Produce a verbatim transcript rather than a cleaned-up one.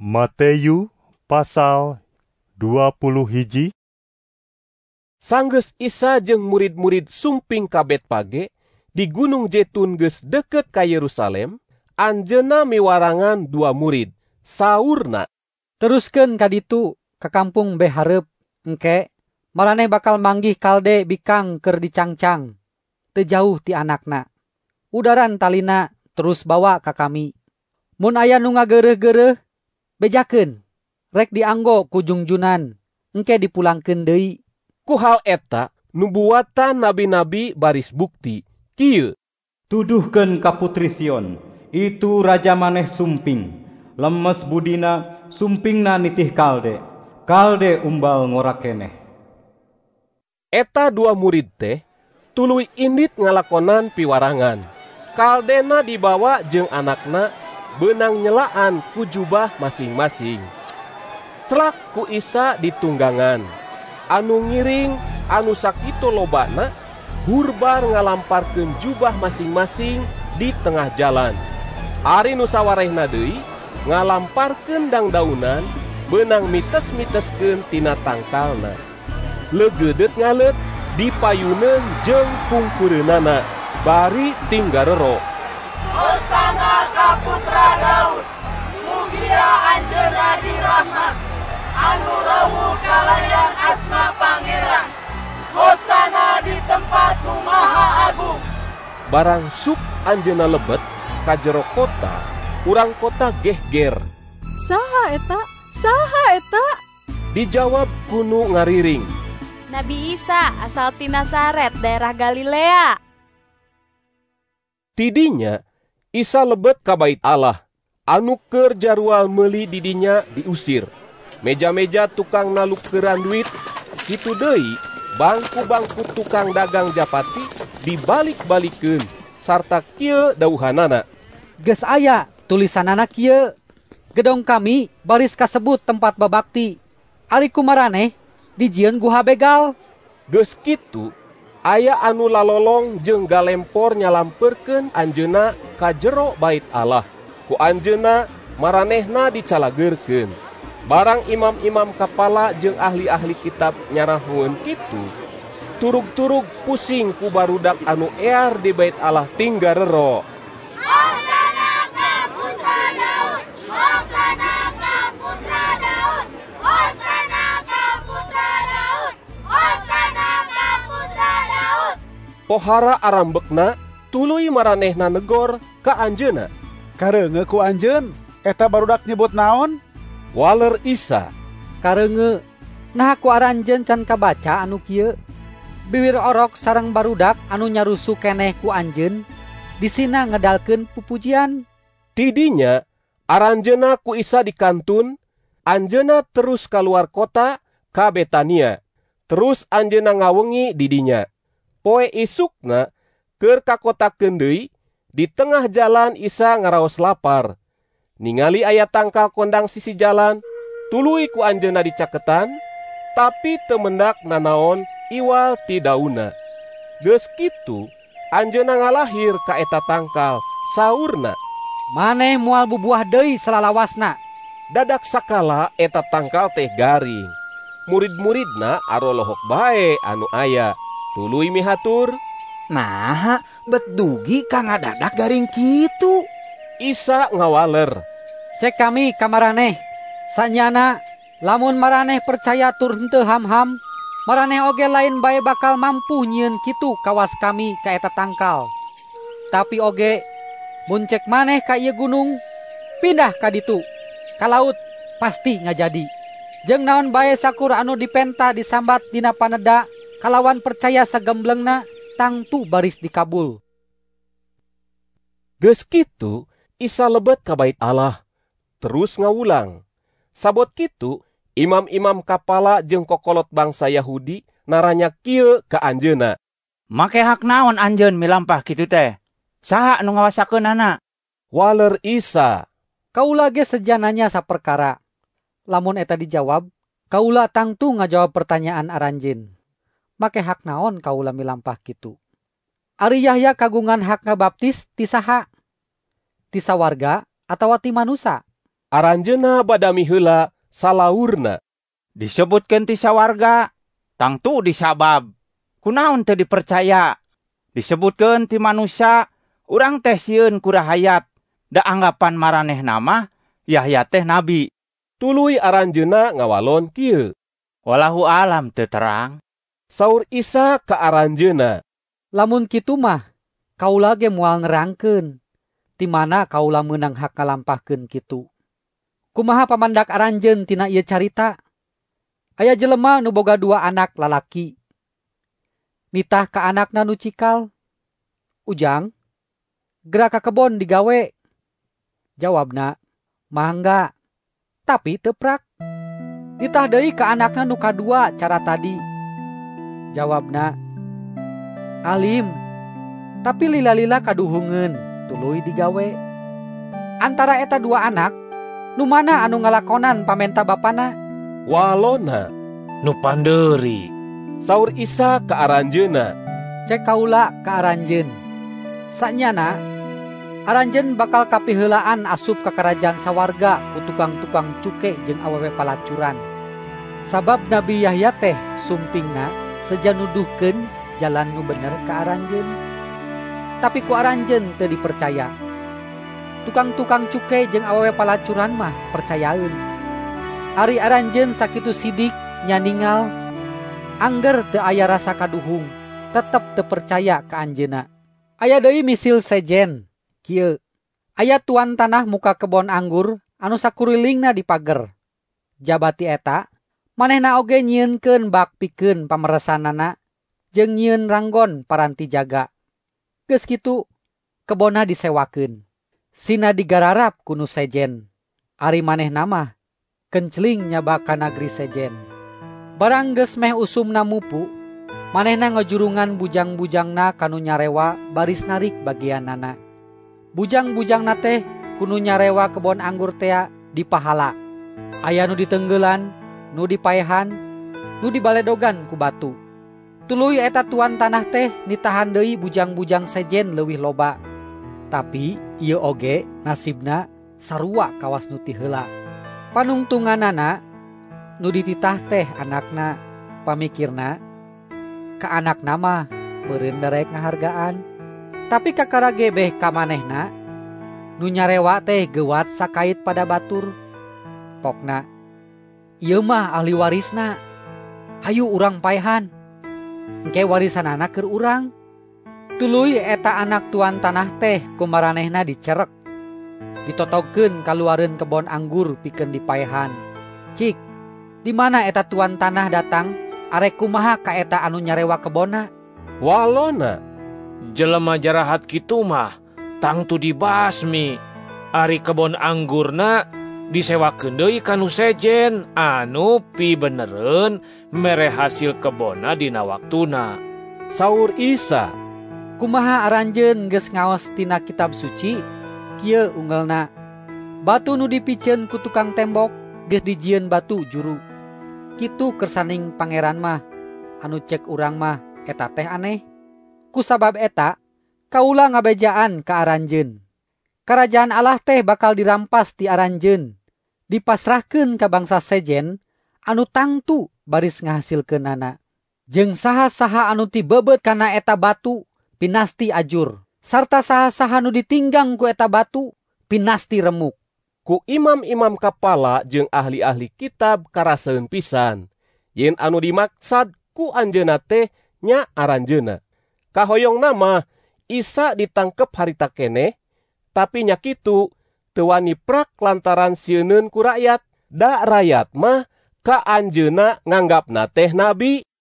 Matius pasal dua puluh hiji. Sanggeus Isa jeung murid-murid sumping ka Betpage di Gunung Jetun geus deukeut ka Yerusalem, anjeunna miwarangan dua murid. Saurna, teruskeun ka ditu ka kampung behareup, engke maraneh bakal manggih kalde bikang keur dicangcang, teu jauh ti anakna. Udaran talina terus bawa ka kami. Mun aya nu ngageureuh-geureuh, bejakeun, rek dianggo ku jungjunan, engke dipulangkeun deui. Ku hal eta nubuatan nabi-nabi baris bukti. Kieu, tuduhkeun ka putri Sion, itu raja maneh sumping, lemes budina, sumpingna nitih kalde, kalde umbal ngora keneh. Eta dua murid teh tuluy indit ngalakonan piwarangan. Kaldena dibawa jeung anakna beunang nyelaan ku jubah masing-masing. Celak ku Isa ditunggangan. Anu ngiring anu sakitu lobana hurbar ngalamparkeun jubah masing-masing di tengah jalan. Ari nu sawarehna deui ngalamparkeun dangdaunan beunang mites-miteskeun tina tangkalna. Leugeudeut ngaleut dipayuneun jeung pungkureunana bari tinggarero. Hosana ka putra Daud, mugia anjeunna dirahmat, anu rawuh kalayan asma Pangeran. Hosana di tempat nu maha agung. Barang suk anjeunna lebet ka jero kota, urang kota gehger. Saha eta? Saha eta? Dijawab kunu ngariring. Nabi Isa asal ti Nazaret daerah Galilea. Tidinya Isa lebet ka bait Allah, anu keur jarual meuli di dinya diusir. Meja-meja tukang nalukeuran duit, kitu deui bangku-bangku tukang dagang japati dibalik-balikeun sarta kieu dauhanana. Geus aya tulisanana kieu, gedong kami baris kasebut tempat babakti. Ari kumaraneh dijieun guha begal. Geus kitu aya anu lalolong jeung galempor nyalampeurkeun anjeunna ka jero bait Allah. Ku anjeunna maranehna dicalageurkeun. Barang imam-imam kapala jeung ahli-ahli kitab nyarahueun kitu, turug-turug pusing ku barudak anu ear di bait Allah tinggarero. Hosana ka putra Daud, Hosana ka putra Daud, Hosana ka putra Daud, Hosana ka putra Daud. Pohara arambekna tuluy maranehna negor ka anjeunna. Kareungeun ku anjeun, eta barudak nyebut naon? Waler Isa, Kareungeun, nah ku aranjeun can kabaca anu kieu. Biwir orok sareng barudak anu nyarusu keneh ku anjeun, disina ngedalkeun pupujian. Tidinya aranjeunna ku Isa dikantun, anjeunna terus kaluar kota ka Betania. Terus anjeunna ngawengi di dinya. Poe isukna keur kakotakeun deui, di tengah jalan Isa ngaraos lapar. Ningali aya tangkal kondang sisi jalan, tuluy ku anjeunna dicaketan, tapi teu mendak nanaon iwal ti daunna. Geus kitu, anjeunna ngalahir ka eta tangkal, saurna, Maneh moal bubuah deui salalawasna. dadak sakala eta tangkal teh garing. Murid-muridna arolohok bae anu aya, tuluy mihatur. Nah, bet dugi ka ngadadak garing kitu. Isa ngawaler, Cek kami ka maraneh, sanyana lamun maraneh percaya tur henteu ham-ham, maraneh oge lain bae bakal mampu nyieun kitu kawas kami ka eta tangkal. Tapi oge mun cek maneh ka ieu gunung, pindah ka ditu, ka laut, pasti ngajadi. Jeung naon bae sakur anu dipenta disambat dina paneda, kalawan percaya sagemblengna, tangtu baris dikabul. Geus kitu Isa lebet ka bait Allah, terus ngawulang. Sabot kitu, imam-imam kapala jeung kokolot bangsa Yahudi naranya kieu ka anjeunna. Make hak naon anjeun milampah kitu teh? Saha anu ngawasakeunana? Waler Isa, Kaula ge sejananya saperkara. Lamun eta dijawab, kaula tangtu ngajawab pertanyaan aranjeun. Make hak naon kaula milampah kitu? Ari Yahya kagungan hak ngabaptis ti saha? Ti sawarga atawa ti manusa? Aranjeunna badami heula salaurna. Disebutkeun ti sawarga, tangtu disabab. Kunaon teu dipercaya? Disebutkeun ti manusia, urang teh sieun kurahayat. Da anggapan maraneh nama, Yahya teh nabi. Tuluy aranjeunna ngawalon kieu. Wallahu alam teu terang. Saur Isa ka aranjeunna, Lamun kitu mah, kaula ge moal nerangkeun. Ti mana kaula meunang hak ngalampahkeun kitu. Kumaha pamandak aranjeun tina ieu carita? Aya jelema nu boga dua anak lalaki. Nitah ka anakna nu cikal. Ujang, gerak ka kebon digawe. Jawabna, mangga. Tapi teu prak. Nitah deui ka anakna nu kadua cara tadi. Jawabna, alim. Tapi lila-lila kaduhungeun, tuluy digawe. Antara eta dua anak, nu mana anu ngalakonan pamenta bapana? walona. Nu pandeuri. Saur Isa ka aranjeunna, Cek kaula ka aranjeun. Sanyana, aranjeun bakal kapiheulaan asup ka karajaan sawarga ku tukang-tukang cuke jeung awewe palacuran. Sabab Nabi Yahya teh sumpingna seja nuduhkeun jalan nu bener ka aranjeun. Tapi ku aranjeun teu dipercaya. Tukang-tukang cuke jeung awewe palacuran mah percayaeun. Ari aranjeun sakitu sidik nya ningal, angger teu aya rasa kaduhung, tetep teu percaya ka anjeunna. Aya deui misil sejen, kieu. Aya tuan tanah muka kebon anggur anu sakurilingna dipager. Jabati eta, manehna oge nyieunkeun bak pikeun pameresanana jeung nyieun ranggon paranti jaga. Geus kitu, kebonna disewakeun. Sina digararap ku nu sejen. Ari manehna mah kencling nyaba ka nagri sejen. Barang geus meh usumna mupu, manehna ngajurungan bujang-bujangna kanu nyarewa baris narik bagianana. Bujang-bujangna teh kunu nyarewa kebon anggur tea di pahala. Aya nu ditenggeulan, nu dipaehan, nu dibaledogan ku batu. Tuluy eta tuan tanah teh nitahan deui bujang-bujang sejen leuwih loba. Tapi ieu oge nasibna sarua kawas nu ti heula. Panungtunganana nu dititah teh anakna, pamikirna ka anakna mah beureun darek ngahargaan. Tapi kakara gebeh ka manehna nu nyarewa teh geuwat sakait pada batur. Pokna, ieu mah ahli warisna. Hayu urang paehan. Engke warisanana keur urang. Tuluy eta anak tuan tanah teh ku maranehna dicerek. Ditotogkeun kaluareun kebon anggur pikeun dipaehan. Cik, di mana eta tuan tanah datang? Arek kumaha ka eta anu nyarewa kebonna? walona. Jelema jarahat kitu mah tangtu dibasmi. Ari kebon anggurna disewakeun deui ka nu sejen anu pi benereun mere hasil kebonna dina waktuna. Saur Isa, Kumaha aranjeun geus ngaos tina kitab suci? Kieu unggelna, batu nu dipikeun ku tukang tembok geus dijieun batu juru. Kitu kersaning pangeran mah, anu cek urang mah eta teh aneh. Kusabab eta, kaula ngabejaan ka aranjeun. Karajaan Allah teh bakal dirampas ti aranjeun, dipasrahkeun ka bangsa sejen anu tangtu baris ngahasilkeunana. Jeung saha-saha anu ti bebeut kana eta batu pinasti ajur. Sarta saha-saha nu ditinggang ku eta batu pinasti remuk. Ku imam-imam kapala jeung ahli-ahli kitab karaseun pisan, yen anu dimaksad ku anjeunna teh nya aranjeunna. Kahoyongna mah Isa ditangkep harita keneh, tapi nya kitu teu wani prak lantaran sieuneun ku rakyat. Da rakyat mah ka anjeunna nganggapna teh nabi.